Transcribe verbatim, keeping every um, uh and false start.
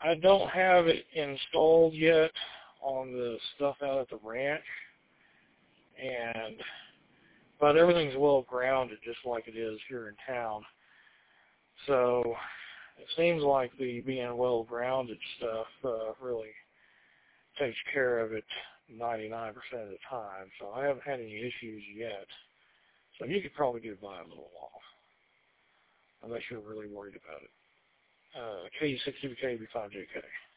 I don't have it installed yet on the stuff out at the ranch, and but everything's well grounded just like it is here in town. So it seems like the being well grounded stuff uh, really takes care of it ninety-nine percent of the time. So I haven't had any issues yet. So you could probably get by a little while, unless you're really worried about it. Uh, K sixty to K B five J K.